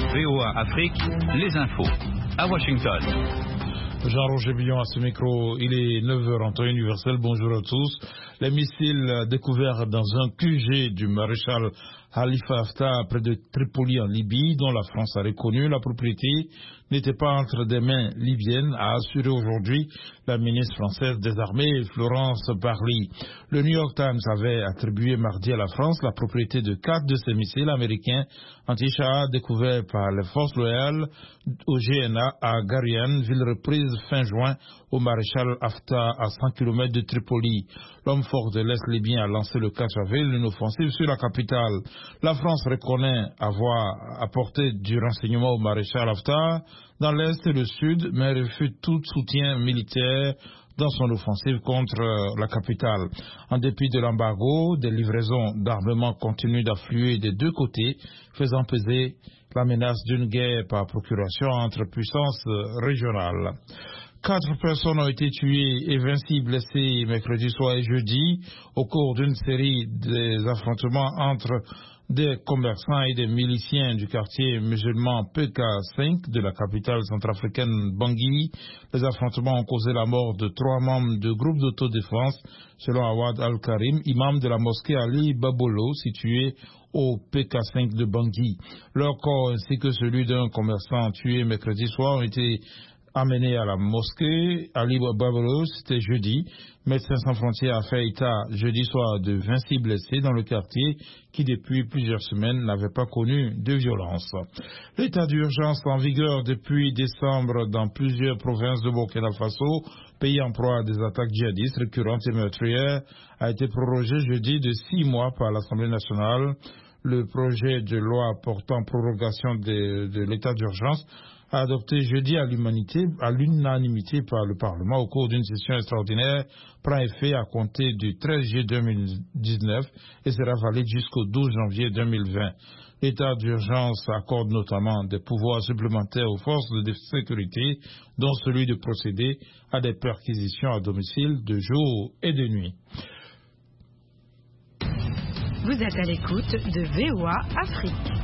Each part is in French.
VOA Afrique, les infos. À Washington. Jean-Roger Billon à ce micro, il est 9h en temps universel, bonjour à tous. Les missiles découverts dans un QG du maréchal Khalifa Haftar près de Tripoli en Libye, dont la France a reconnu la propriété, n'était pas entre des mains libyennes, a assuré aujourd'hui la ministre française des Armées, Florence Parly. Le New York Times avait attribué mardi à la France la propriété de 4 de ces missiles américains anti-Shah découverts par les forces loyales au GNA à Garian, ville reprise fin juin au maréchal Haftar à 100 km de Tripoli. L'homme fort de l'Est libyen a lancé le 4 avril une offensive sur la capitale. La France reconnaît avoir apporté du renseignement au maréchal Haftar dans l'Est et le Sud, mais refuse tout soutien militaire dans son offensive contre la capitale. En dépit de l'embargo, des livraisons d'armement continuent d'affluer des deux côtés, faisant peser la menace d'une guerre par procuration entre puissances régionales. 4 personnes ont été tuées et 26 blessées mercredi soir et jeudi au cours d'une série d'affrontements entre des commerçants et des miliciens du quartier musulman PK5 de la capitale centrafricaine Bangui. Les affrontements ont causé la mort de 3 membres de groupes d'autodéfense, selon Awad Al-Karim, imam de la mosquée Ali Babolo, située au PK5 de Bangui. Leur corps ainsi que celui d'un commerçant tué mercredi soir ont été amené à la mosquée Ali Babolo, c'était jeudi. Médecins sans frontières a fait état jeudi soir de 26 blessés dans le quartier qui depuis plusieurs semaines n'avait pas connu de violence. L'état d'urgence en vigueur depuis décembre dans plusieurs provinces de Burkina Faso, pays en proie à des attaques djihadistes récurrentes et meurtrières, a été prorogé jeudi de 6 mois par l'Assemblée nationale. Le projet de loi portant prorogation de l'état d'urgence adopté jeudi à l'unanimité par le Parlement au cours d'une session extraordinaire, prend effet à compter du 13 juillet 2019 et sera valide jusqu'au 12 janvier 2020. L'état d'urgence accorde notamment des pouvoirs supplémentaires aux forces de sécurité, dont celui de procéder à des perquisitions à domicile de jour et de nuit. Vous êtes à l'écoute de VOA Afrique.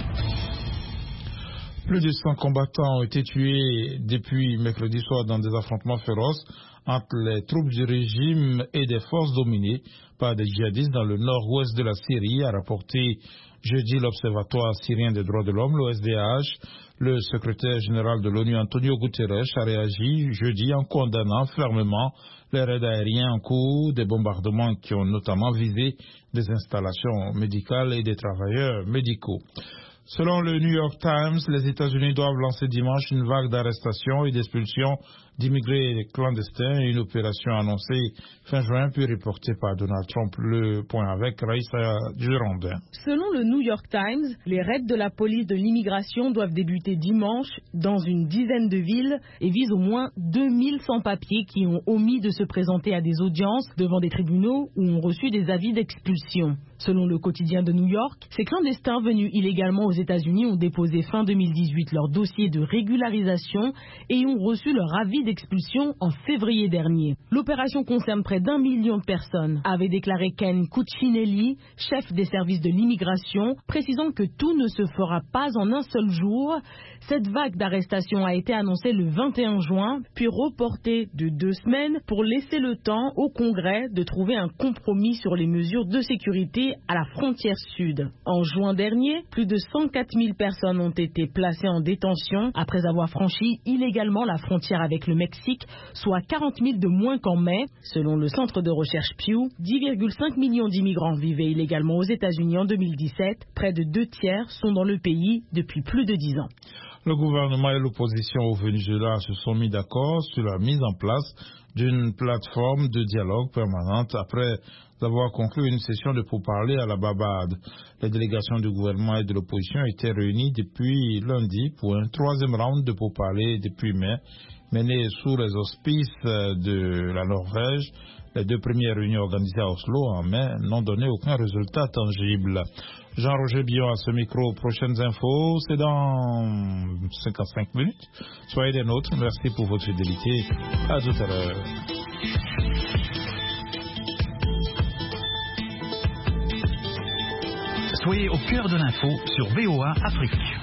Plus de 100 combattants ont été tués depuis mercredi soir dans des affrontements féroces entre les troupes du régime et des forces dominées par des djihadistes dans le nord-ouest de la Syrie, a rapporté jeudi l'Observatoire syrien des droits de l'homme, l'OSDH. Le secrétaire général de l'ONU, Antonio Guterres, a réagi jeudi en condamnant fermement les raids aériens en cours, des bombardements qui ont notamment visé des installations médicales et des travailleurs médicaux. Selon le New York Times, les États-Unis doivent lancer dimanche une vague d'arrestations et d'expulsions d'immigrés clandestins et une opération annoncée fin juin puis reportée par Donald Trump. Le point avec Raïssa Durandin. Selon le New York Times, les raids de la police de l'immigration doivent débuter dimanche dans une dizaine de villes et visent au moins 2000 sans-papiers qui ont omis de se présenter à des audiences devant des tribunaux ou ont reçu des avis d'expulsion. Selon le quotidien de New York, ces clandestins venus illégalement aux États-Unis ont déposé fin 2018 leur dossier de régularisation et ont reçu leur avis d'expulsion en février dernier. L'opération concerne près d'1 million de personnes, avait déclaré Ken Cuccinelli, chef des services de l'immigration, précisant que tout ne se fera pas en un seul jour. Cette vague d'arrestation a été annoncée le 21 juin, puis reportée de 2 semaines pour laisser le temps au Congrès de trouver un compromis sur les mesures de sécurité à la frontière sud. En juin dernier, plus de 104 000 personnes ont été placées en détention après avoir franchi illégalement la frontière avec le Mexique, soit 40 000 de moins qu'en mai. Selon le centre de recherche Pew, 10,5 millions d'immigrants vivaient illégalement aux États-Unis en 2017. Près de 2 tiers sont dans le pays depuis plus de 10 ans. Le gouvernement et l'opposition au Venezuela se sont mis d'accord sur la mise en place d'une plateforme de dialogue permanente après avoir conclu une session de pourparlers à la Barbade. Les délégations du gouvernement et de l'opposition étaient réunies depuis lundi pour un 3e round de pourparlers depuis mai, mené sous les auspices de la Norvège. Les 2 premières réunions organisées à Oslo en mai n'ont donné aucun résultat tangible. Jean-Roger Billon à ce micro. Prochaines infos, c'est dans 55 minutes. Soyez des nôtres. Merci pour votre fidélité. À tout à l'heure. Soyez au cœur de l'info sur VOA Afrique.